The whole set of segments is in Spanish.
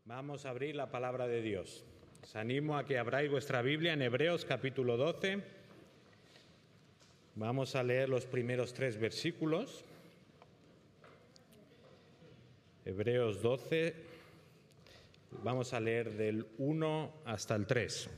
Vamos a abrir la palabra de Dios. Os animo a que abráis vuestra Biblia en Hebreos capítulo 12. Vamos a leer los primeros 3 versículos. Hebreos 12, vamos a leer del 1 hasta el 3.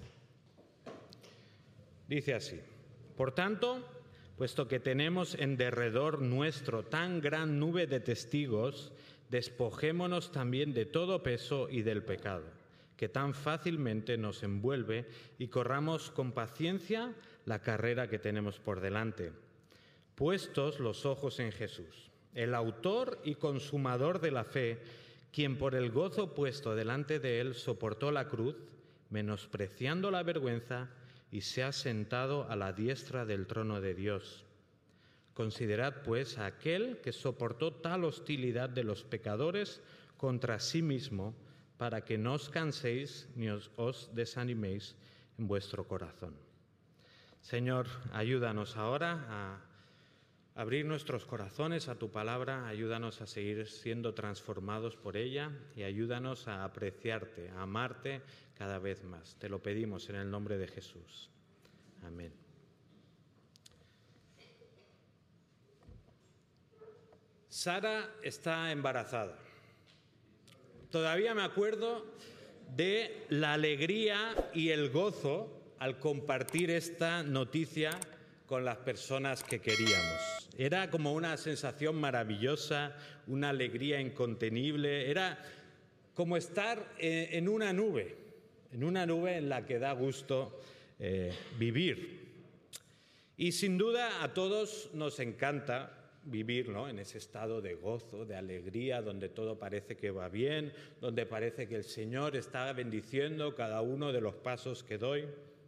Dice así: Por tanto, puesto que tenemos en derredor nuestro tan gran nube de testigos, despojémonos también de todo peso y del pecado, que tan fácilmente nos envuelve, y corramos con paciencia la carrera que tenemos por delante, puestos los ojos en Jesús, el autor y consumador de la fe, quien por el gozo puesto delante de él soportó la cruz, menospreciando la vergüenza, y se ha sentado a la diestra del trono de Dios. Considerad, pues, a aquel que soportó tal hostilidad de los pecadores contra sí mismo, para que no os canséis ni os desaniméis en vuestro corazón. Señor, ayúdanos ahora a abrir nuestros corazones a tu palabra, ayúdanos a seguir siendo transformados por ella y ayúdanos a apreciarte, a amarte cada vez más. Te lo pedimos en el nombre de Jesús. Amén. Sara está embarazada. Todavía me acuerdo de la alegría y el gozo al compartir esta noticia con las personas que queríamos. Era como una sensación maravillosa, una alegría incontenible. Era como estar en una nube en la que da gusto vivir. Y sin duda a todos nos encanta vivir, ¿no?, en ese estado de gozo, de alegría, donde todo parece que va bien, donde parece que el Señor está bendiciendo cada uno de los pasos que doy.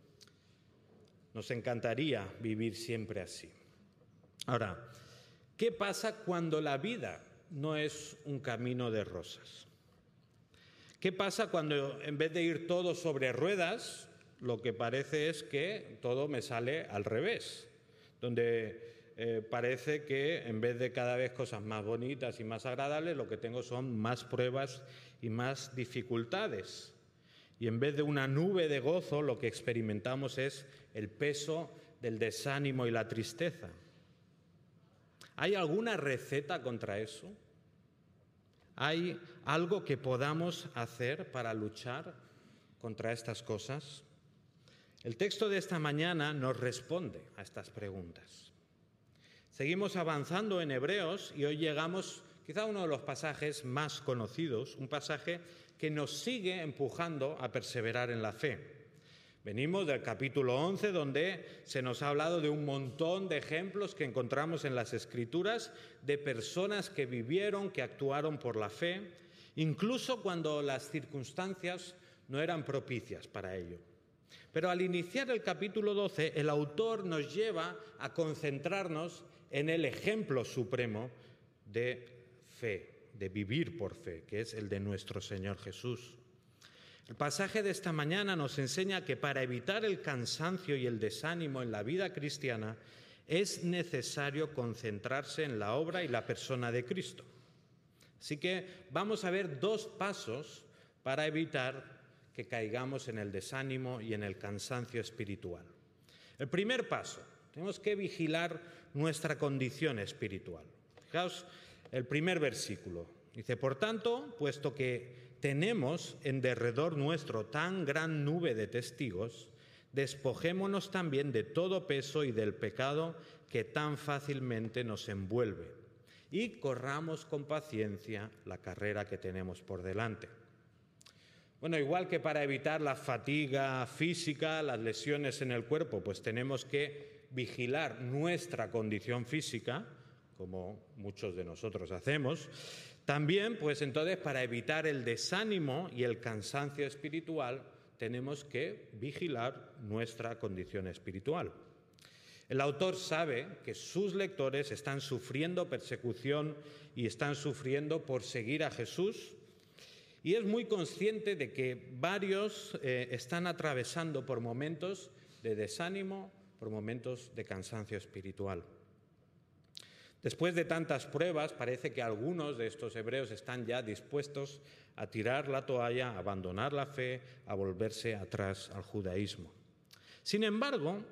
Nos encantaría vivir siempre así. Ahora, ¿qué pasa cuando la vida no es un camino de rosas? ¿Qué pasa cuando en vez de ir todo sobre ruedas, lo que parece es que todo me sale al revés? Donde parece que en vez de cada vez cosas más bonitas y más agradables, lo que tengo son más pruebas y más dificultades. Y en vez de una nube de gozo, lo que experimentamos es el peso del desánimo y la tristeza. ¿Hay alguna receta contra eso? ¿Hay algo que podamos hacer para luchar contra estas cosas? El texto de esta mañana nos responde a estas preguntas. Seguimos avanzando en Hebreos y hoy llegamos quizá a uno de los pasajes más conocidos, un pasaje que nos sigue empujando a perseverar en la fe. Venimos del capítulo 11, donde se nos ha hablado de un montón de ejemplos que encontramos en las Escrituras de personas que vivieron, que actuaron por la fe, incluso cuando las circunstancias no eran propicias para ello. Pero al iniciar el capítulo 12, el autor nos lleva a concentrarnos en el ejemplo supremo de fe, de vivir por fe, que es el de nuestro Señor Jesús. El pasaje de esta mañana nos enseña que para evitar el cansancio y el desánimo en la vida cristiana es necesario concentrarse en la obra y la persona de Cristo. Así que vamos a ver 2 pasos para evitar que caigamos en el desánimo y en el cansancio espiritual. El primer paso, tenemos que vigilar nuestra condición espiritual. Fijaos el primer versículo. Dice: Por tanto, puesto que tenemos en derredor nuestro tan gran nube de testigos, despojémonos también de todo peso y del pecado que tan fácilmente nos envuelve, y corramos con paciencia la carrera que tenemos por delante. Bueno, igual que para evitar la fatiga física, las lesiones en el cuerpo, pues tenemos que vigilar nuestra condición física, como muchos de nosotros hacemos. También, pues entonces, para evitar el desánimo y el cansancio espiritual, tenemos que vigilar nuestra condición espiritual. El autor sabe que sus lectores están sufriendo persecución y están sufriendo por seguir a Jesús, y es muy consciente de que varios están atravesando por momentos de desánimo, por momentos de cansancio espiritual. Después de tantas pruebas, parece que algunos de estos hebreos están ya dispuestos a tirar la toalla, a abandonar la fe, a volverse atrás al judaísmo. Sin embargo,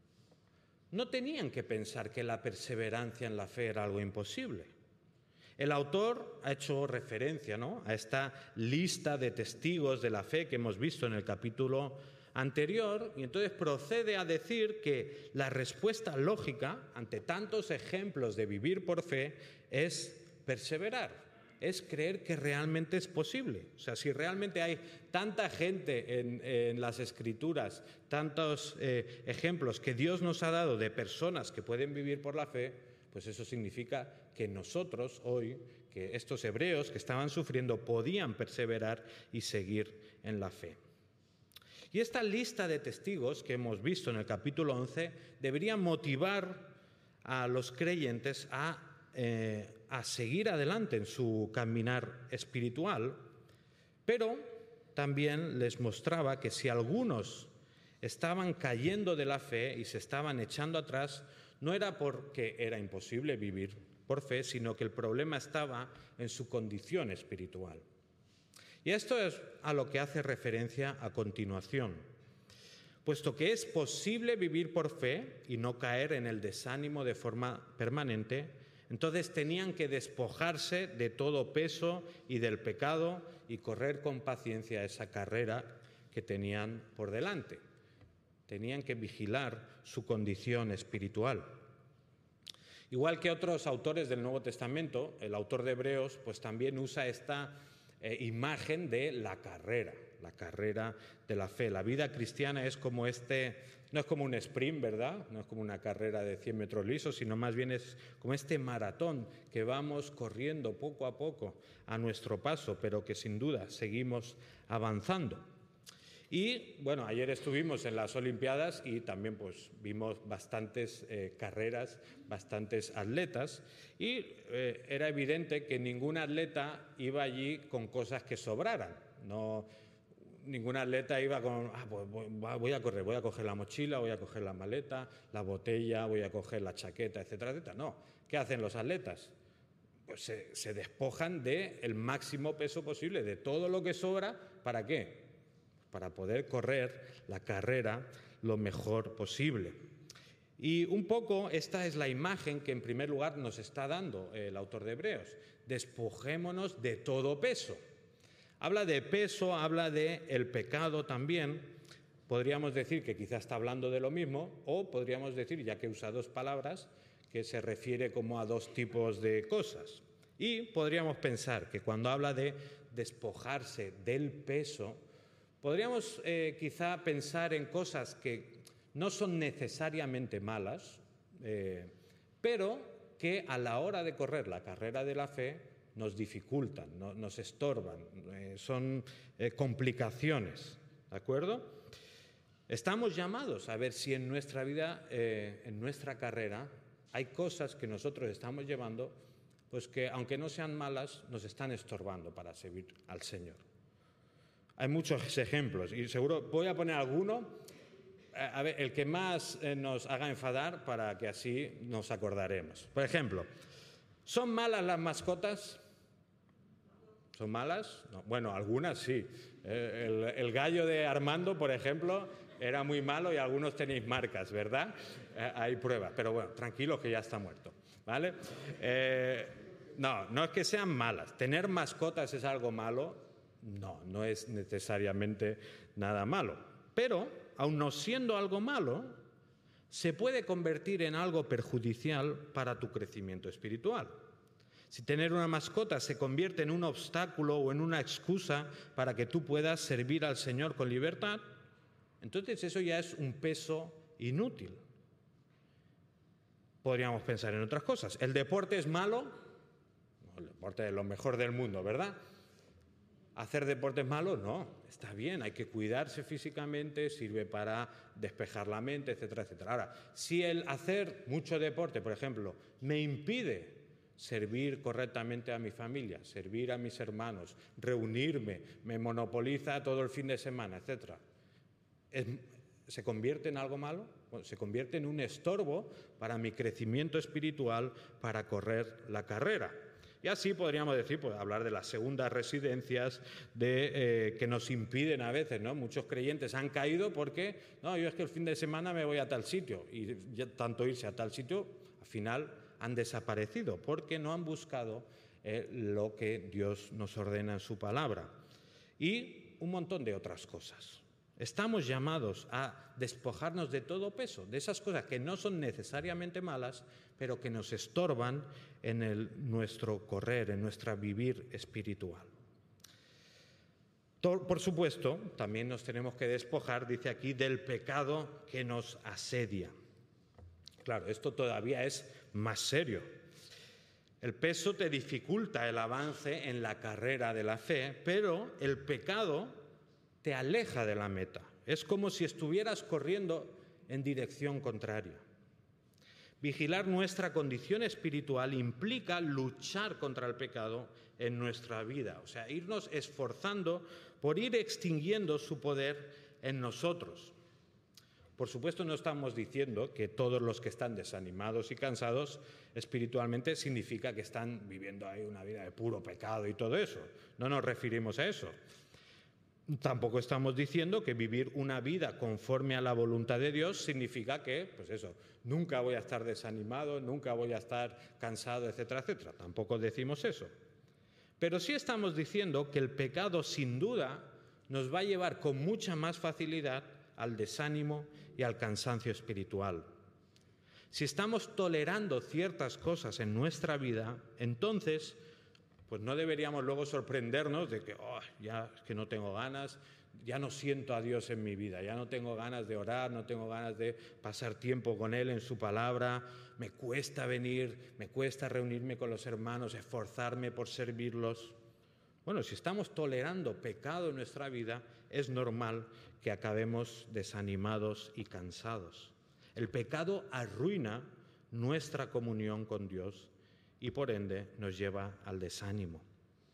no tenían que pensar que la perseverancia en la fe era algo imposible. El autor ha hecho referencia, ¿no?, a esta lista de testigos de la fe que hemos visto en el capítulo anterior, y entonces procede a decir que la respuesta lógica ante tantos ejemplos de vivir por fe es perseverar, es creer que realmente es posible. O sea, si realmente hay tanta gente en las Escrituras, tantos ejemplos que Dios nos ha dado de personas que pueden vivir por la fe, pues eso significa que nosotros hoy, que estos hebreos que estaban sufriendo, podían perseverar y seguir en la fe. Y esta lista de testigos que hemos visto en el capítulo 11 debería motivar a los creyentes a seguir adelante en su caminar espiritual, pero también les mostraba que si algunos estaban cayendo de la fe y se estaban echando atrás, no era porque era imposible vivir por fe, sino que el problema estaba en su condición espiritual. Y esto es a lo que hace referencia a continuación. Puesto que es posible vivir por fe y no caer en el desánimo de forma permanente, entonces tenían que despojarse de todo peso y del pecado y correr con paciencia esa carrera que tenían por delante. Tenían que vigilar su condición espiritual. Igual que otros autores del Nuevo Testamento, el autor de Hebreos pues también usa esta imagen de la carrera de la fe. La vida cristiana es como no es como un sprint, ¿verdad? No es como una carrera de 100 metros lisos, sino más bien es como este maratón que vamos corriendo poco a poco a nuestro paso, pero que sin duda seguimos avanzando. Y bueno, ayer estuvimos en las Olimpiadas y también pues vimos bastantes carreras, bastantes atletas, y era evidente que ningún atleta iba allí con cosas que sobraran. No, ningún atleta iba con, pues voy a correr, voy a coger la mochila, voy a coger la maleta, la botella, voy a coger la chaqueta, etcétera, etcétera. No, ¿qué hacen los atletas? Pues se despojan del máximo peso posible, de todo lo que sobra. ¿Para qué? Para poder correr la carrera lo mejor posible. Y un poco esta es la imagen que en primer lugar nos está dando el autor de Hebreos. Despojémonos de todo peso. Habla de peso, habla de el pecado también. Podríamos decir que quizás está hablando de lo mismo, o podríamos decir, ya que usa dos palabras, que se refiere como a dos tipos de cosas. Y podríamos pensar que cuando habla de despojarse del peso, podríamos quizá pensar en cosas que no son necesariamente malas, pero que a la hora de correr la carrera de la fe nos dificultan, nos estorban, son complicaciones, ¿de acuerdo? Estamos llamados a ver si en nuestra vida, en nuestra carrera, hay cosas que nosotros estamos llevando, pues que aunque no sean malas, nos están estorbando para servir al Señor. Hay muchos ejemplos y seguro voy a poner alguno, a ver, el que más nos haga enfadar para que así nos acordaremos. Por ejemplo, ¿son malas las mascotas? ¿Son malas? No. Bueno, algunas sí. El gallo de Armando, por ejemplo, era muy malo y algunos tenéis marcas, ¿verdad? Hay pruebas, pero bueno, tranquilos que ya está muerto, ¿vale? No es que sean malas. ¿Tener mascotas es algo malo? No es necesariamente nada malo. Pero, aun no siendo algo malo, se puede convertir en algo perjudicial para tu crecimiento espiritual. Si tener una mascota se convierte en un obstáculo o en una excusa para que tú puedas servir al Señor con libertad, entonces eso ya es un peso inútil. Podríamos pensar en otras cosas. ¿El deporte es malo? No, el deporte es lo mejor del mundo, ¿verdad? ¿Hacer deporte es malo? No, está bien, hay que cuidarse físicamente, sirve para despejar la mente, etcétera, etcétera. Ahora, si el hacer mucho deporte, por ejemplo, me impide servir correctamente a mi familia, servir a mis hermanos, reunirme, me monopoliza todo el fin de semana, etcétera, se convierte en algo malo? Bueno, se convierte en un estorbo para mi crecimiento espiritual, para correr la carrera. Y así podríamos decir, pues, hablar de las segundas residencias que nos impiden a veces, ¿no? Muchos creyentes han caído porque, no, yo es que el fin de semana me voy a tal sitio, y ya tanto irse a tal sitio, al final han desaparecido porque no han buscado lo que Dios nos ordena en su palabra. Y un montón de otras cosas. Estamos llamados a despojarnos de todo peso, de esas cosas que no son necesariamente malas, pero que nos estorban en nuestro correr, en nuestro vivir espiritual. Por supuesto, también nos tenemos que despojar, dice aquí, del pecado que nos asedia. Claro, esto todavía es más serio. El peso te dificulta el avance en la carrera de la fe, pero el pecado te aleja de la meta. Es como si estuvieras corriendo en dirección contraria. Vigilar nuestra condición espiritual implica luchar contra el pecado en nuestra vida, o sea, irnos esforzando por ir extinguiendo su poder en nosotros. Por supuesto, no estamos diciendo que todos los que están desanimados y cansados espiritualmente significa que están viviendo ahí una vida de puro pecado y todo eso. No nos referimos a eso. Tampoco estamos diciendo que vivir una vida conforme a la voluntad de Dios significa que, pues eso, nunca voy a estar desanimado, nunca voy a estar cansado, etcétera, etcétera. Tampoco decimos eso. Pero sí estamos diciendo que el pecado, sin duda, nos va a llevar con mucha más facilidad al desánimo y al cansancio espiritual. Si estamos tolerando ciertas cosas en nuestra vida, entonces pues no deberíamos luego sorprendernos de que ya es que no tengo ganas, ya no siento a Dios en mi vida, ya no tengo ganas de orar, no tengo ganas de pasar tiempo con Él en su palabra, me cuesta venir, me cuesta reunirme con los hermanos, esforzarme por servirlos. Bueno, si estamos tolerando pecado en nuestra vida, es normal que acabemos desanimados y cansados. El pecado arruina nuestra comunión con Dios y por ende nos lleva al desánimo.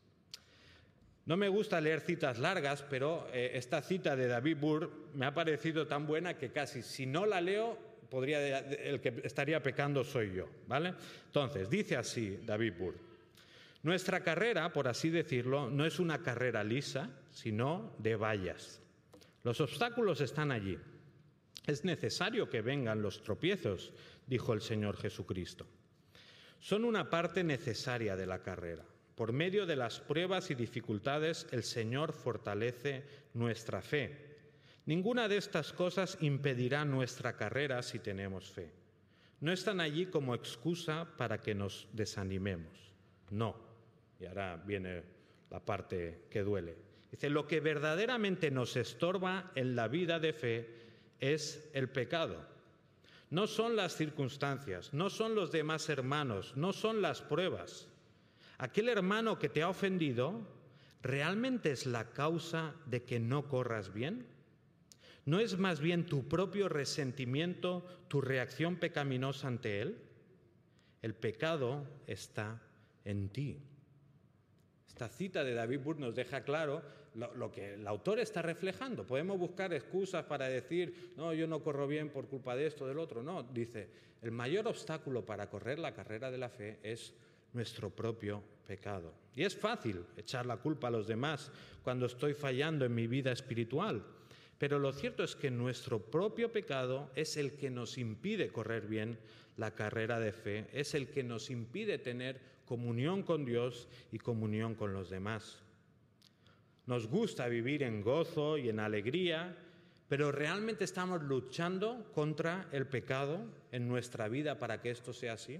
No me gusta leer citas largas, pero esta cita de David Burr me ha parecido tan buena que casi si no la leo, el que estaría pecando soy yo, ¿vale? Entonces, dice así David Burr: nuestra carrera, por así decirlo, no es una carrera lisa, sino de vallas. Los obstáculos están allí. Es necesario que vengan los tropiezos, dijo el Señor Jesucristo. Son una parte necesaria de la carrera. Por medio de las pruebas y dificultades, el Señor fortalece nuestra fe. Ninguna de estas cosas impedirá nuestra carrera si tenemos fe. No están allí como excusa para que nos desanimemos. No. Y ahora viene la parte que duele. Dice, lo que verdaderamente nos estorba en la vida de fe es el pecado. No son las circunstancias, no son los demás hermanos, no son las pruebas. Aquel hermano que te ha ofendido, ¿realmente es la causa de que no corras bien? ¿No es más bien tu propio resentimiento, tu reacción pecaminosa ante él? El pecado está en ti. Esta cita de David Burr nos deja claro lo que el autor está reflejando. Podemos buscar excusas para decir, no, yo no corro bien por culpa de esto, del otro. No, dice, el mayor obstáculo para correr la carrera de la fe es nuestro propio pecado. Y es fácil echar la culpa a los demás cuando estoy fallando en mi vida espiritual. Pero lo cierto es que nuestro propio pecado es el que nos impide correr bien la carrera de fe, es el que nos impide tener comunión con Dios y comunión con los demás. Nos gusta vivir en gozo y en alegría, pero ¿realmente estamos luchando contra el pecado en nuestra vida para que esto sea así?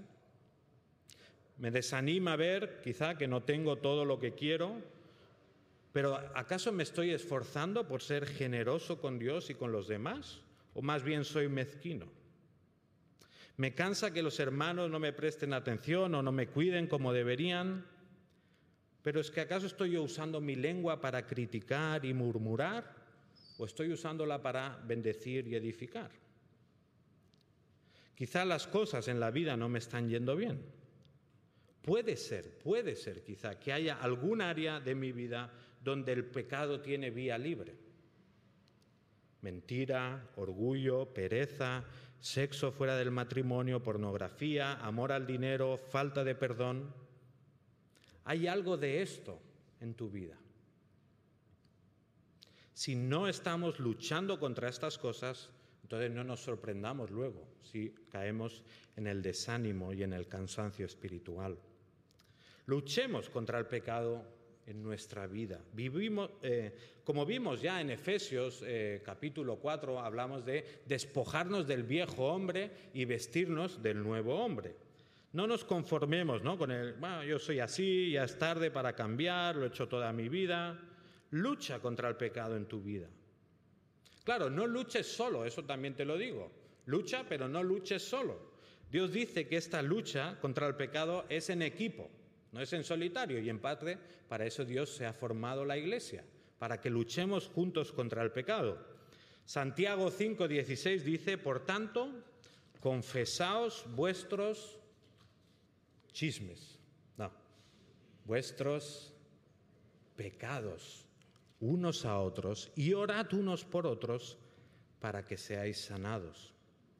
Me desanima ver, quizá, que no tengo todo lo que quiero, pero ¿acaso me estoy esforzando por ser generoso con Dios y con los demás? ¿O más bien soy mezquino? Me cansa que los hermanos no me presten atención o no me cuiden como deberían, pero ¿es que acaso estoy yo usando mi lengua para criticar y murmurar o estoy usándola para bendecir y edificar? Quizá las cosas en la vida no me están yendo bien. Puede ser quizá que haya algún área de mi vida donde el pecado tiene vía libre. mentira, orgullo, pereza, sexo fuera del matrimonio, pornografía, amor al dinero, falta de perdón. ¿Hay algo de esto en tu vida? Si no estamos luchando contra estas cosas, entonces no nos sorprendamos luego si caemos en el desánimo y en el cansancio espiritual. Luchemos contra el pecado en nuestra vida. Como vimos ya en Efesios capítulo 4, hablamos de despojarnos del viejo hombre y vestirnos del nuevo hombre. No nos conformemos, ¿no?, con yo soy así, ya es tarde para cambiar, lo he hecho toda mi vida. Lucha contra el pecado en tu vida. Claro, no luches solo, eso también te lo digo. Lucha, pero no luches solo. Dios dice que esta lucha contra el pecado es en equipo, no es en solitario, y en parte para eso Dios se ha formado la Iglesia, para que luchemos juntos contra el pecado. Santiago 5:16 dice: por tanto, confesaos vuestros vuestros pecados unos a otros y orad unos por otros para que seáis sanados.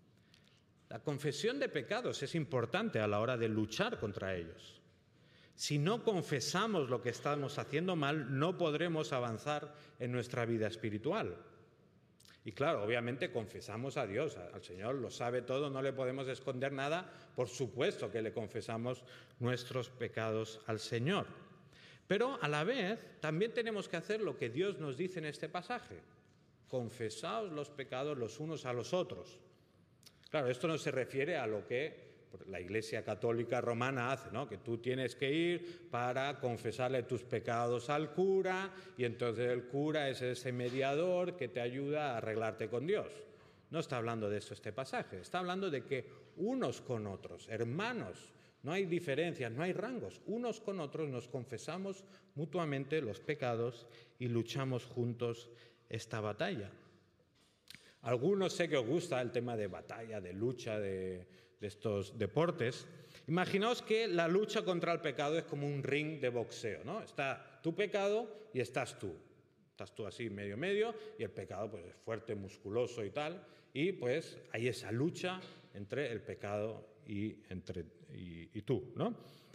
La confesión de pecados es importante a la hora de luchar contra ellos. Si no confesamos lo que estamos haciendo mal, no podremos avanzar en nuestra vida espiritual. Y claro, obviamente confesamos a Dios, al Señor lo sabe todo, no le podemos esconder nada, por supuesto que le confesamos nuestros pecados al Señor. Pero a la vez también tenemos que hacer lo que Dios nos dice en este pasaje: confesaos los pecados los unos a los otros. Claro, esto no se refiere a lo que la Iglesia Católica Romana hace, ¿no?, que tú tienes que ir para confesarle tus pecados al cura y entonces el cura es ese mediador que te ayuda a arreglarte con Dios. No está hablando de eso este pasaje, está hablando de que unos con otros, hermanos, no hay diferencias, no hay rangos, unos con otros nos confesamos mutuamente los pecados y luchamos juntos esta batalla. A algunos sé que os gusta el tema de batalla, de lucha, de estos deportes. Imaginaos que la lucha contra el pecado es como un ring de boxeo, ¿no? Está tu pecado y estás tú. Estás tú así medio y el pecado pues es fuerte, musculoso y tal. Y pues hay esa lucha entre el pecado y tú, ¿no?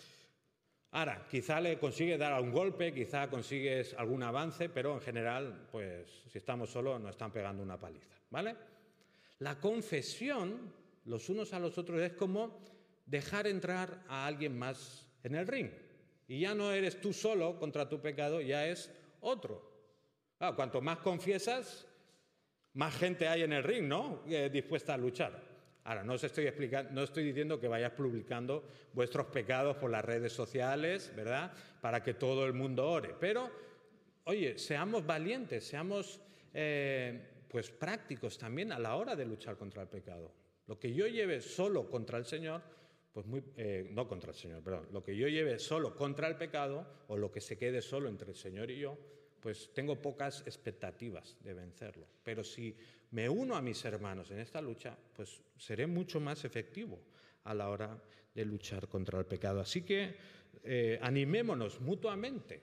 Ahora, quizá le consigues dar un golpe, quizá consigues algún avance, pero en general, pues si estamos solos nos están pegando una paliza, ¿vale? La confesión los unos a los otros es como dejar entrar a alguien más en el ring. Y ya no eres tú solo contra tu pecado, ya es otro. Claro, cuanto más confiesas, más gente hay en el ring, ¿no?, dispuesta a luchar. Ahora, no estoy diciendo que vayas publicando vuestros pecados por las redes sociales, ¿verdad?, para que todo el mundo ore. Pero, oye, seamos valientes, seamos pues prácticos también a la hora de luchar contra el pecado. Lo que yo lleve solo contra el Señor, pues no contra el Señor, perdón, lo que yo lleve solo contra el pecado, o lo que se quede solo entre el Señor y yo, pues tengo pocas expectativas de vencerlo. Pero si me uno a mis hermanos en esta lucha, pues seré mucho más efectivo a la hora de luchar contra el pecado. Así que animémonos mutuamente.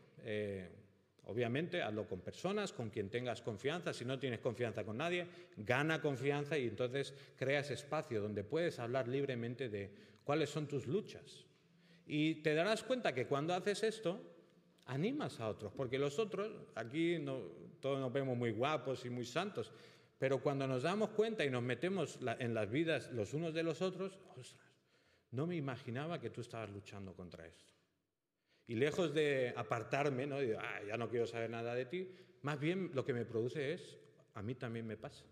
Obviamente, hazlo con personas con quien tengas confianza. Si no tienes confianza con nadie, gana confianza y entonces creas espacio donde puedes hablar libremente de cuáles son tus luchas. Y te darás cuenta que cuando haces esto, animas a otros, porque los otros, aquí todos nos vemos muy guapos y muy santos, pero cuando nos damos cuenta y nos metemos en las vidas los unos de los otros, ostras, no me imaginaba que tú estabas luchando contra esto. Y lejos de apartarme, ¿no?, de ya no quiero saber nada de ti, más bien lo que me produce es, a mí también me pasa.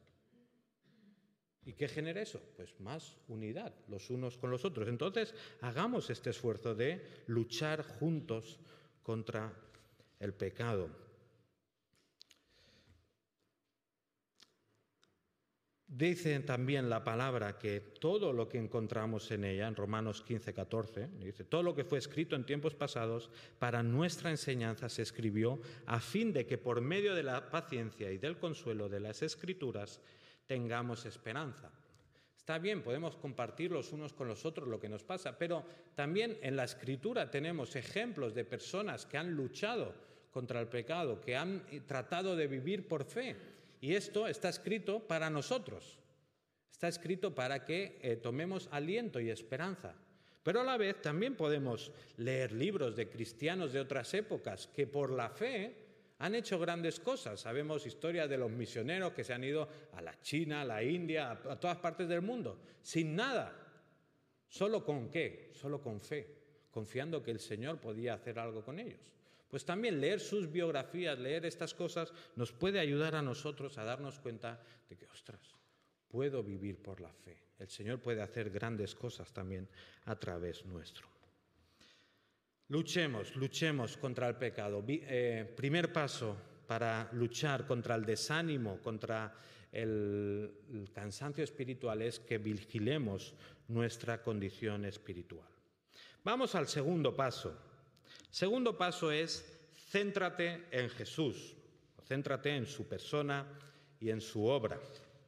¿Y qué genera eso? Pues más unidad los unos con los otros. Entonces, hagamos este esfuerzo de luchar juntos contra el pecado. Dice también la palabra que todo lo que encontramos en ella, en Romanos 15:14, dice: todo lo que fue escrito en tiempos pasados para nuestra enseñanza se escribió a fin de que por medio de la paciencia y del consuelo de las Escrituras tengamos esperanza. Está bien, podemos compartir los unos con los otros lo que nos pasa, pero también en la Escritura tenemos ejemplos de personas que han luchado contra el pecado, que han tratado de vivir por fe Y esto está escrito para nosotros. Está escrito para que tomemos aliento y esperanza. Pero a la vez también podemos leer libros de cristianos de otras épocas que por la fe han hecho grandes cosas. Sabemos historias de los misioneros que se han ido a la China, a la India, a todas partes del mundo, sin nada. ¿Solo con qué? Solo con fe, confiando que el Señor podía hacer algo con ellos. Pues también leer sus biografías, leer estas cosas, nos puede ayudar a nosotros a darnos cuenta de que, ostras, puedo vivir por la fe. El Señor puede hacer grandes cosas también a través nuestro. Luchemos contra el pecado. Primer paso para luchar contra el desánimo, contra el cansancio espiritual es que vigilemos nuestra condición espiritual. Vamos al segundo paso. Segundo paso es céntrate en Jesús, céntrate en su persona y en su obra.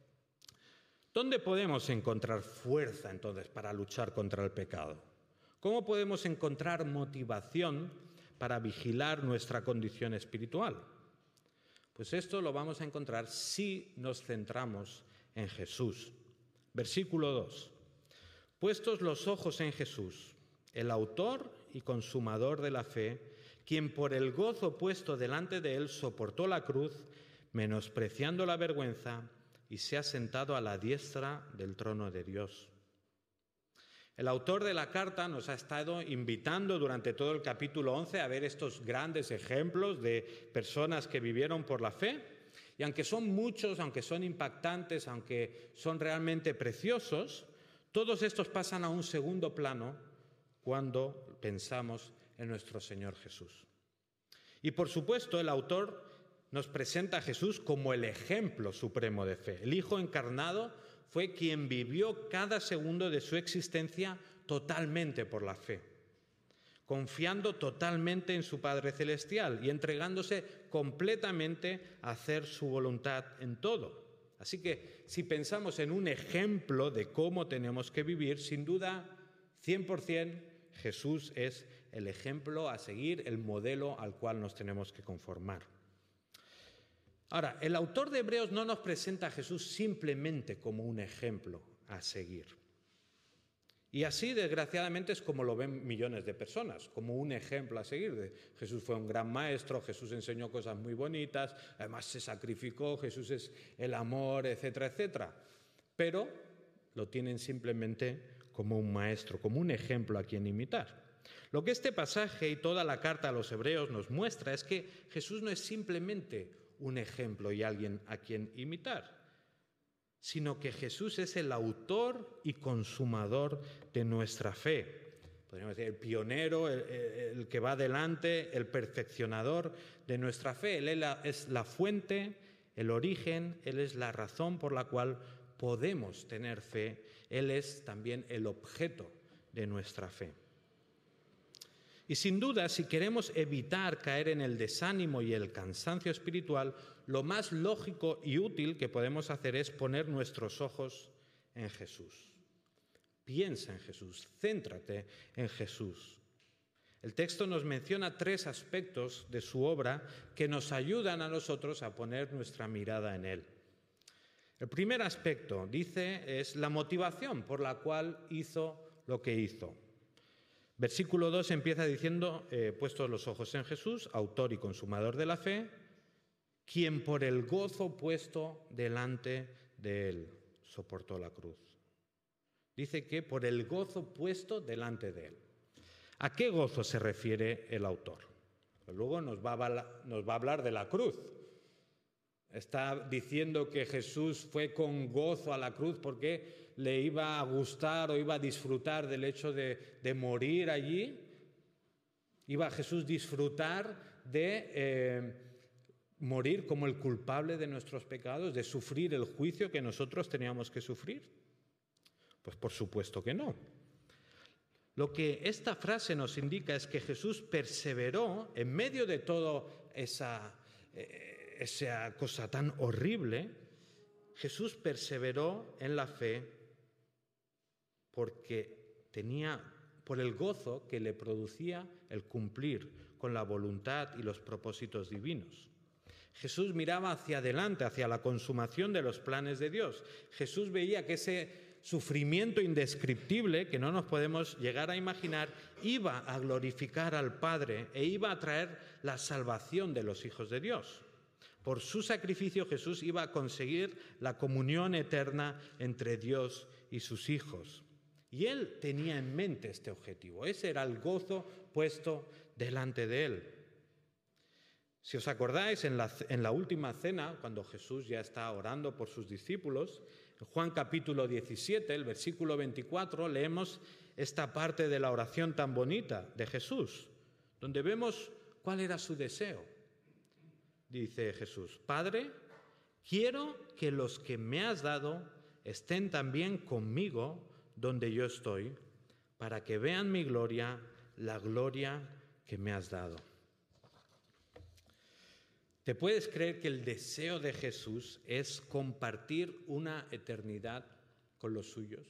¿Dónde podemos encontrar fuerza entonces para luchar contra el pecado? ¿Cómo podemos encontrar motivación para vigilar nuestra condición espiritual? Pues esto lo vamos a encontrar si nos centramos en Jesús. Versículo 2. Puestos los ojos en Jesús, el autor y consumador de la fe, quien por el gozo puesto delante de él soportó la cruz, menospreciando la vergüenza, y se ha sentado a la diestra del trono de Dios. El autor de la carta nos ha estado invitando durante todo el capítulo 11 a ver estos grandes ejemplos de personas que vivieron por la fe, y aunque son muchos, aunque son impactantes, aunque son realmente preciosos, todos estos pasan a un segundo plano cuando pensamos en nuestro Señor Jesús. Y por supuesto, el autor nos presenta a Jesús como el ejemplo supremo de fe. El Hijo encarnado fue quien vivió cada segundo de su existencia totalmente por la fe, confiando totalmente en su Padre Celestial y entregándose completamente a hacer su voluntad en todo. Así que si pensamos en un ejemplo de cómo tenemos que vivir, sin duda, 100%, Jesús es el ejemplo a seguir, el modelo al cual nos tenemos que conformar. Ahora, el autor de Hebreos no nos presenta a Jesús simplemente como un ejemplo a seguir. Y así, desgraciadamente, es como lo ven millones de personas, como un ejemplo a seguir. Jesús fue un gran maestro, Jesús enseñó cosas muy bonitas, además se sacrificó, Jesús es el amor, etcétera, etcétera. Pero lo tienen simplemente como un maestro, como un ejemplo a quien imitar. Lo que este pasaje y toda la carta a los Hebreos nos muestra es que Jesús no es simplemente un ejemplo y alguien a quien imitar, sino que Jesús es el autor y consumador de nuestra fe. Podríamos decir, el pionero, el que va adelante, el perfeccionador de nuestra fe. Él es la fuente, el origen, Él es la razón por la cual podemos tener fe. Él es también el objeto de nuestra fe. Y sin duda, si queremos evitar caer en el desánimo y el cansancio espiritual, lo más lógico y útil que podemos hacer es poner nuestros ojos en Jesús. Piensa en Jesús, céntrate en Jesús. El texto nos menciona 3 aspectos de su obra que nos ayudan a nosotros a poner nuestra mirada en Él. El primer aspecto, dice, es la motivación por la cual hizo lo que hizo. Versículo 2 empieza diciendo, puestos los ojos en Jesús, autor y consumador de la fe, quien por el gozo puesto delante de él soportó la cruz. Dice que por el gozo puesto delante de él. ¿A qué gozo se refiere el autor? Pues luego nos va a hablar de la cruz. Está diciendo que Jesús fue con gozo a la cruz porque le iba a gustar o iba a disfrutar del hecho de morir allí. Iba a Jesús disfrutar de morir como el culpable de nuestros pecados, de sufrir el juicio que nosotros teníamos que sufrir. Pues por supuesto que no. Lo que esta frase nos indica es que Jesús perseveró en medio de toda esa cosa tan horrible. Jesús perseveró en la fe porque por el gozo que le producía el cumplir con la voluntad y los propósitos divinos. Jesús miraba hacia adelante, hacia la consumación de los planes de Dios. Jesús veía que ese sufrimiento indescriptible, que no nos podemos llegar a imaginar, iba a glorificar al Padre e iba a traer la salvación de los hijos de Dios. Por su sacrificio Jesús iba a conseguir la comunión eterna entre Dios y sus hijos. Y él tenía en mente este objetivo. Ese era el gozo puesto delante de él. Si os acordáis, en la última cena, cuando Jesús ya está orando por sus discípulos, en Juan capítulo 17, el versículo 24, leemos esta parte de la oración tan bonita de Jesús, donde vemos cuál era su deseo. Dice Jesús: Padre, quiero que los que me has dado estén también conmigo donde yo estoy, para que vean mi gloria, la gloria que me has dado. ¿Te puedes creer que el deseo de Jesús es compartir una eternidad con los suyos?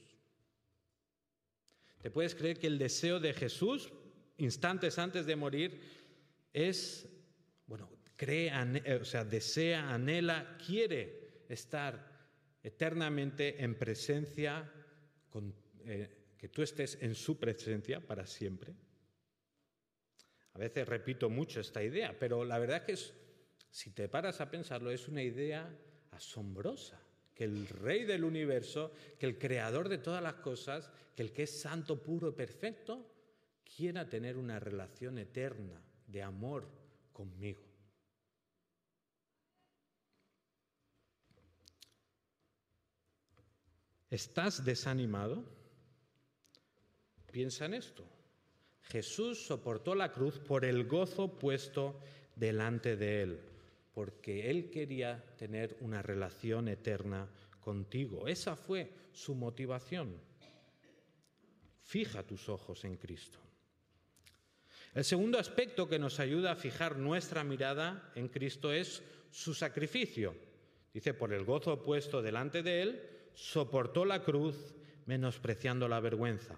¿Te puedes creer que el deseo de Jesús, instantes antes de morir, es, desea, anhela, quiere estar eternamente en presencia, que tú estés en su presencia para siempre? A veces repito mucho esta idea, pero la verdad es que si te paras a pensarlo, es una idea asombrosa, que el Rey del universo, que el Creador de todas las cosas, que el que es santo, puro y perfecto, quiera tener una relación eterna de amor conmigo. ¿Estás desanimado? Piensa en esto. Jesús soportó la cruz por el gozo puesto delante de él, porque él quería tener una relación eterna contigo. Esa fue su motivación. Fija tus ojos en Cristo. El segundo aspecto que nos ayuda a fijar nuestra mirada en Cristo es su sacrificio. Dice: por el gozo puesto delante de él, soportó la cruz, menospreciando la vergüenza.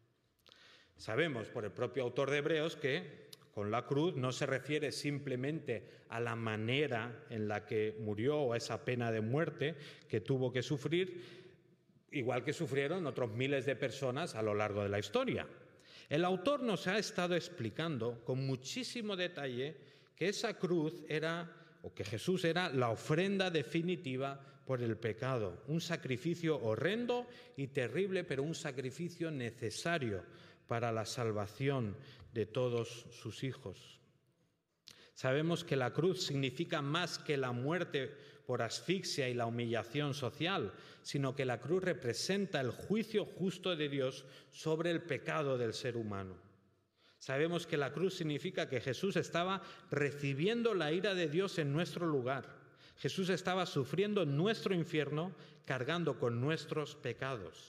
Sabemos por el propio autor de Hebreos que con la cruz no se refiere simplemente a la manera en la que murió o a esa pena de muerte que tuvo que sufrir, igual que sufrieron otros miles de personas a lo largo de la historia. El autor nos ha estado explicando con muchísimo detalle que esa cruz que Jesús era la ofrenda definitiva por el pecado, un sacrificio horrendo y terrible, pero un sacrificio necesario para la salvación de todos sus hijos. Sabemos que la cruz significa más que la muerte por asfixia y la humillación social, sino que la cruz representa el juicio justo de Dios sobre el pecado del ser humano. Sabemos que la cruz significa que Jesús estaba recibiendo la ira de Dios en nuestro lugar. Jesús estaba sufriendo nuestro infierno, cargando con nuestros pecados.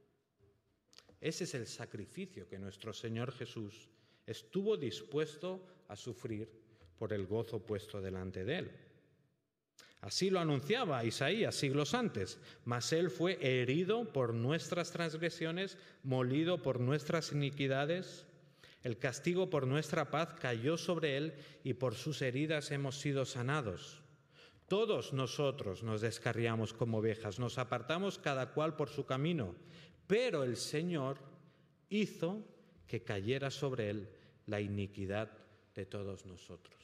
Ese es el sacrificio que nuestro Señor Jesús estuvo dispuesto a sufrir por el gozo puesto delante de él. Así lo anunciaba Isaías siglos antes: mas él fue herido por nuestras transgresiones, molido por nuestras iniquidades. El castigo por nuestra paz cayó sobre él, y por sus heridas hemos sido sanados. Todos nosotros nos descarriamos como ovejas, nos apartamos cada cual por su camino, pero el Señor hizo que cayera sobre él la iniquidad de todos nosotros.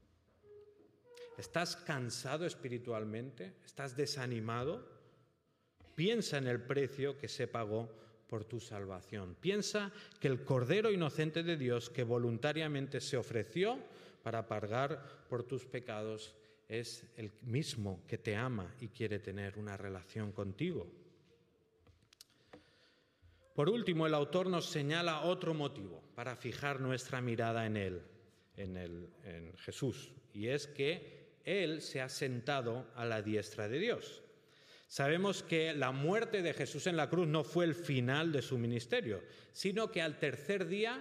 ¿Estás cansado espiritualmente? ¿Estás desanimado? Piensa en el precio que se pagó por tu salvación. Piensa que el Cordero inocente de Dios, que voluntariamente se ofreció para pagar por tus pecados, es el mismo que te ama y quiere tener una relación contigo. Por último, el autor nos señala otro motivo para fijar nuestra mirada en él, en Jesús, y es que él se ha sentado a la diestra de Dios. Sabemos que la muerte de Jesús en la cruz no fue el final de su ministerio, sino que al tercer día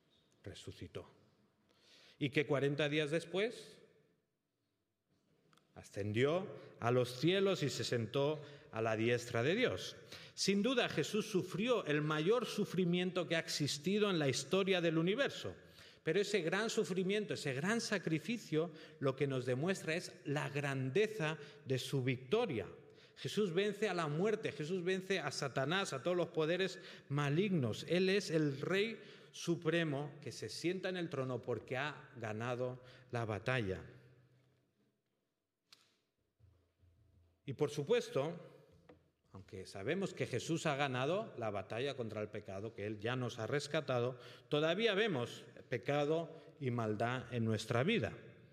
resucitó. Y que 40 días después Ascendió a los cielos y se sentó a la diestra de Dios. Sin duda, Jesús sufrió el mayor sufrimiento que ha existido en la historia del universo. Pero ese gran sufrimiento, ese gran sacrificio, lo que nos demuestra es la grandeza de su victoria. Jesús vence a la muerte, Jesús vence a Satanás, a todos los poderes malignos. Él es el Rey Supremo que se sienta en el trono porque ha ganado la batalla. Y por supuesto, aunque sabemos que Jesús ha ganado la batalla contra el pecado, que Él ya nos ha rescatado, todavía vemos pecado y maldad en nuestra vida.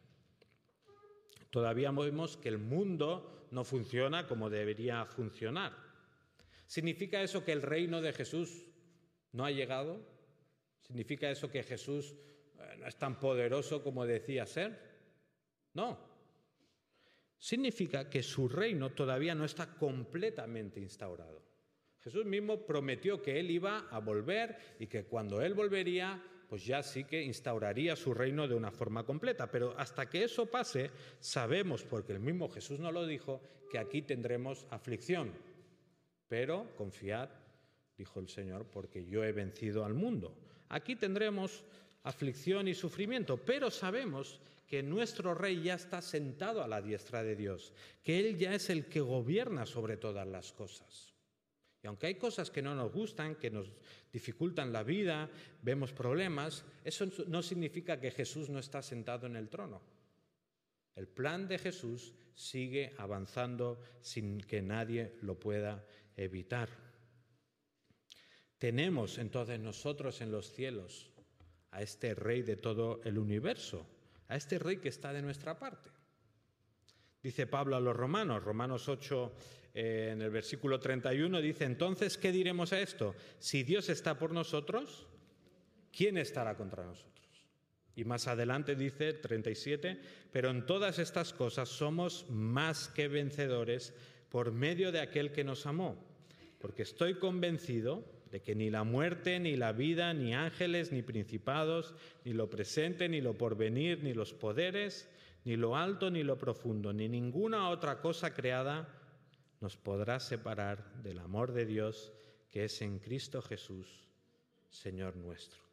Todavía vemos que el mundo no funciona como debería funcionar. ¿Significa eso que el reino de Jesús no ha llegado? ¿Significa eso que Jesús no es tan poderoso como decía ser? No. Significa que su reino todavía no está completamente instaurado. Jesús mismo prometió que Él iba a volver y que cuando Él volvería, pues ya sí que instauraría su reino de una forma completa. Pero hasta que eso pase, sabemos, porque el mismo Jesús nos lo dijo, que aquí tendremos aflicción. Pero confiad, dijo el Señor, porque yo he vencido al mundo. Aquí tendremos aflicción y sufrimiento, pero sabemos que nuestro Rey ya está sentado a la diestra de Dios, que Él ya es el que gobierna sobre todas las cosas. Y aunque hay cosas que no nos gustan, que nos dificultan la vida, vemos problemas, eso no significa que Jesús no está sentado en el trono. El plan de Jesús sigue avanzando sin que nadie lo pueda evitar. Tenemos entonces nosotros en los cielos a este Rey de todo el universo, a este Rey que está de nuestra parte. Dice Pablo a los Romanos, Romanos 8, en el versículo 31, dice: entonces, ¿qué diremos a esto? Si Dios está por nosotros, ¿quién estará contra nosotros? Y más adelante dice, 37, pero en todas estas cosas somos más que vencedores por medio de aquel que nos amó, porque estoy convencido de que ni la muerte, ni la vida, ni ángeles, ni principados, ni lo presente, ni lo porvenir, ni los poderes, ni lo alto, ni lo profundo, ni ninguna otra cosa creada nos podrá separar del amor de Dios que es en Cristo Jesús, Señor nuestro.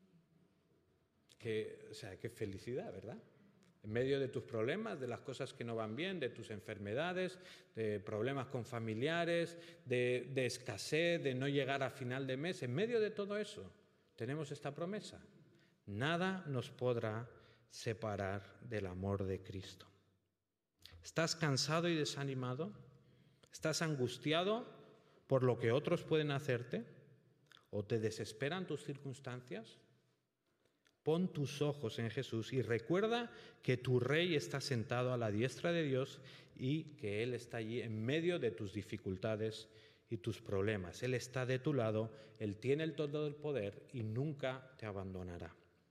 Qué felicidad, ¿verdad? En medio de tus problemas, de las cosas que no van bien, de tus enfermedades, de problemas con familiares, de escasez, de no llegar a final de mes, en medio de todo eso tenemos esta promesa. Nada nos podrá separar del amor de Cristo. ¿Estás cansado y desanimado? ¿Estás angustiado por lo que otros pueden hacerte? ¿O te desesperan tus circunstancias? Pon tus ojos en Jesús y recuerda que tu Rey está sentado a la diestra de Dios y que Él está allí en medio de tus dificultades y tus problemas. Él está de tu lado, Él tiene todo el poder y nunca te abandonará.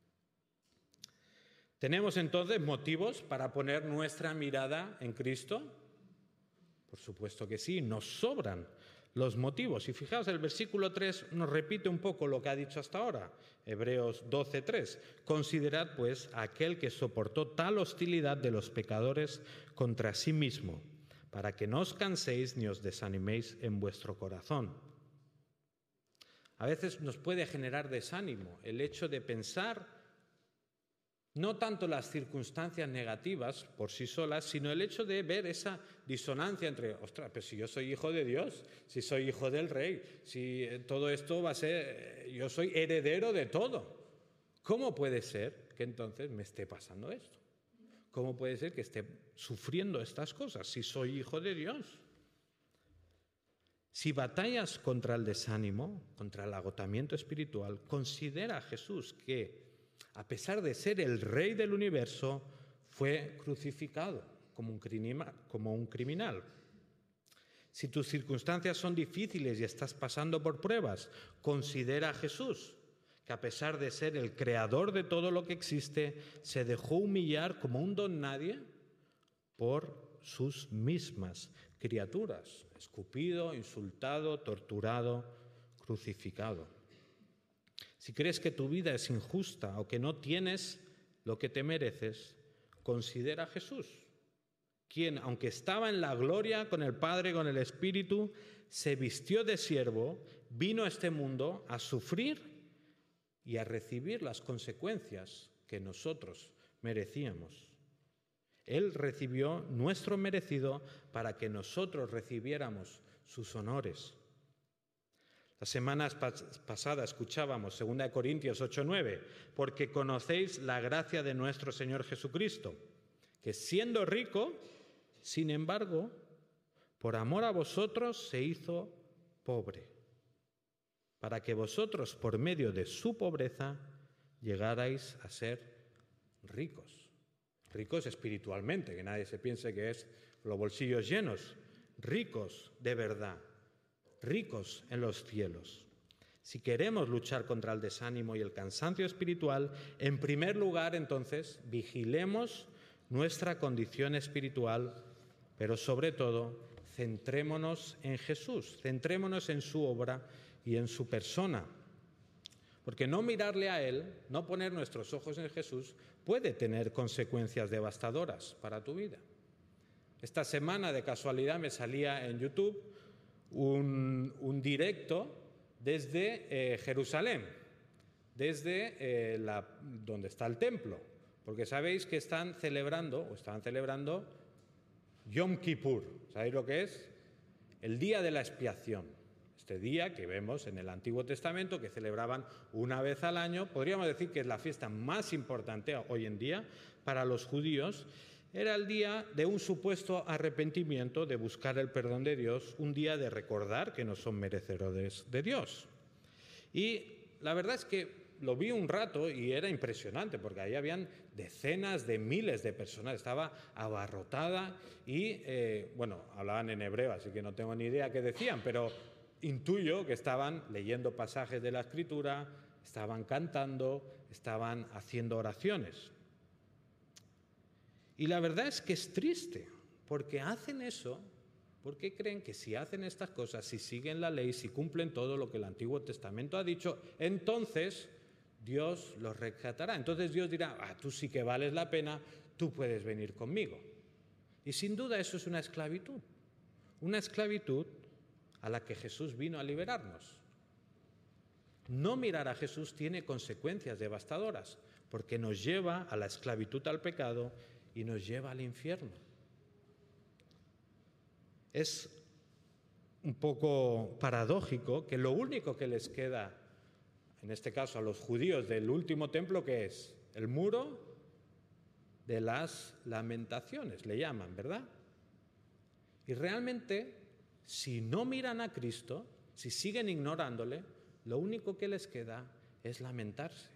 ¿Tenemos entonces motivos para poner nuestra mirada en Cristo? Por supuesto que sí, nos sobran los motivos. Y fijaos, el versículo 3 nos repite un poco lo que ha dicho hasta ahora. Hebreos 12:3. Considerad, pues, a aquel que soportó tal hostilidad de los pecadores contra sí mismo, para que no os canséis ni os desaniméis en vuestro corazón. A veces nos puede generar desánimo el hecho de pensar no tanto las circunstancias negativas por sí solas, sino el hecho de ver esa disonancia entre, ostras, pero si yo soy hijo de Dios, si soy hijo del Rey, si todo esto va a ser, yo soy heredero de todo. ¿Cómo puede ser que entonces me esté pasando esto? ¿Cómo puede ser que esté sufriendo estas cosas si soy hijo de Dios? Si batallas contra el desánimo, contra el agotamiento espiritual, considera a Jesús que, a pesar de ser el Rey del universo, fue crucificado como un criminal. Si tus circunstancias son difíciles y estás pasando por pruebas, considera a Jesús, que a pesar de ser el creador de todo lo que existe, se dejó humillar como un don nadie por sus mismas criaturas, escupido, insultado, torturado, crucificado. Si crees que tu vida es injusta o que no tienes lo que te mereces, considera a Jesús, quien, aunque estaba en la gloria con el Padre, con el Espíritu, se vistió de siervo, vino a este mundo a sufrir y a recibir las consecuencias que nosotros merecíamos. Él recibió nuestro merecido para que nosotros recibiéramos sus honores. Las semanas pasadas escuchábamos 2 Corintios 8:9, porque conocéis la gracia de nuestro Señor Jesucristo, que siendo rico, sin embargo, por amor a vosotros se hizo pobre, para que vosotros, por medio de su pobreza, llegarais a ser ricos. Ricos espiritualmente, que nadie se piense que es los bolsillos llenos. Ricos de verdad, ricos en los cielos. Si queremos luchar contra el desánimo y el cansancio espiritual, en primer lugar, entonces, vigilemos nuestra condición espiritual, pero sobre todo, centrémonos en Jesús, centrémonos en su obra y en su persona. Porque no mirarle a Él, no poner nuestros ojos en Jesús, puede tener consecuencias devastadoras para tu vida. Esta semana, de casualidad, me salía en YouTube un directo desde Jerusalén, desde donde está el templo, porque sabéis que estaban celebrando Yom Kippur. ¿Sabéis lo que es? El día de la expiación. Este día que vemos en el Antiguo Testamento, que celebraban una vez al año, podríamos decir que es la fiesta más importante hoy en día para los judíos. Era el día de un supuesto arrepentimiento, de buscar el perdón de Dios, un día de recordar que no son merecedores de Dios. Y la verdad es que lo vi un rato y era impresionante, porque ahí habían decenas de miles de personas, estaba abarrotada y, hablaban en hebreo, así que no tengo ni idea qué decían, pero intuyo que estaban leyendo pasajes de la Escritura, estaban cantando, estaban haciendo oraciones. Y la verdad es que es triste, porque hacen eso, porque creen que si hacen estas cosas, si siguen la ley, si cumplen todo lo que el Antiguo Testamento ha dicho, entonces Dios los rescatará. Entonces Dios dirá, tú sí que vales la pena, tú puedes venir conmigo. Y sin duda eso es una esclavitud a la que Jesús vino a liberarnos. No mirar a Jesús tiene consecuencias devastadoras, porque nos lleva a la esclavitud al pecado y nos lleva al infierno. Es un poco paradójico que lo único que les queda, en este caso a los judíos del último templo, que es el muro de las lamentaciones, le llaman, ¿verdad? Y realmente, si no miran a Cristo, si siguen ignorándole, lo único que les queda es lamentarse.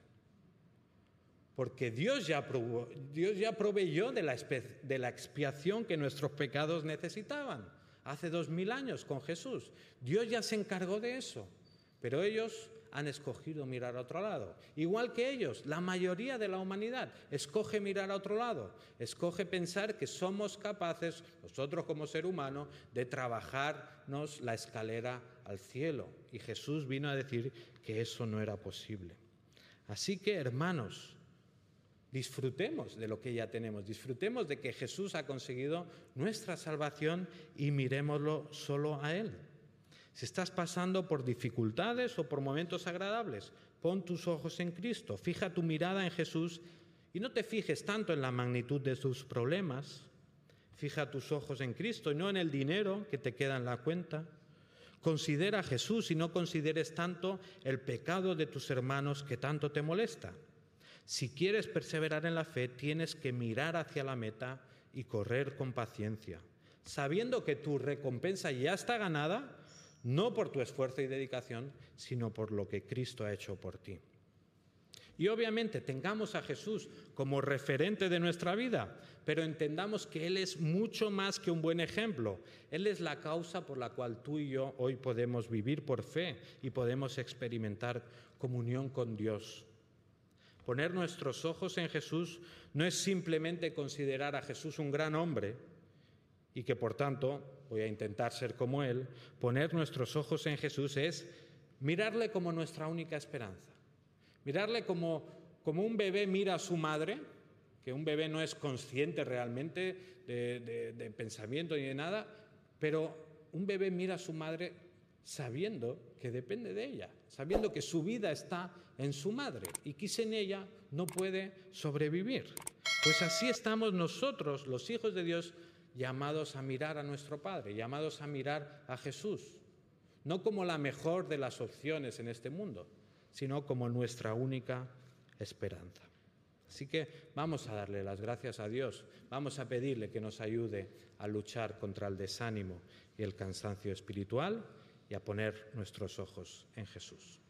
Porque Dios ya proveyó de la expiación que nuestros pecados necesitaban hace 2000 años con Jesús. Dios ya se encargó de eso, pero ellos han escogido mirar a otro lado. Igual que ellos, la mayoría de la humanidad escoge mirar a otro lado, escoge pensar que somos capaces, nosotros como ser humano, de trabajarnos la escalera al cielo. Y Jesús vino a decir que eso no era posible. Así que, hermanos, disfrutemos de lo que ya tenemos, disfrutemos de que Jesús ha conseguido nuestra salvación y mirémoslo solo a Él. Si estás pasando por dificultades o por momentos agradables, pon tus ojos en Cristo, fija tu mirada en Jesús y no te fijes tanto en la magnitud de tus problemas. Fija tus ojos en Cristo y no en el dinero que te queda en la cuenta. Considera a Jesús y no consideres tanto el pecado de tus hermanos que tanto te molesta. Si quieres perseverar en la fe, tienes que mirar hacia la meta y correr con paciencia, sabiendo que tu recompensa ya está ganada, no por tu esfuerzo y dedicación, sino por lo que Cristo ha hecho por ti. Y obviamente tengamos a Jesús como referente de nuestra vida, pero entendamos que Él es mucho más que un buen ejemplo. Él es la causa por la cual tú y yo hoy podemos vivir por fe y podemos experimentar comunión con Dios. Poner nuestros ojos en Jesús no es simplemente considerar a Jesús un gran hombre y que por tanto voy a intentar ser como Él. Poner nuestros ojos en Jesús es mirarle como nuestra única esperanza. Mirarle como un bebé mira a su madre que un bebé no es consciente realmente de pensamiento ni de nada, pero un bebé mira a su madre sabiendo que depende de ella, sabiendo que su vida está en su madre y que sin ella no puede sobrevivir. Pues así estamos nosotros, los hijos de Dios, llamados a mirar a nuestro Padre, llamados a mirar a Jesús, no como la mejor de las opciones en este mundo, sino como nuestra única esperanza. Así que vamos a darle las gracias a Dios, vamos a pedirle que nos ayude a luchar contra el desánimo y el cansancio espiritual y a poner nuestros ojos en Jesús.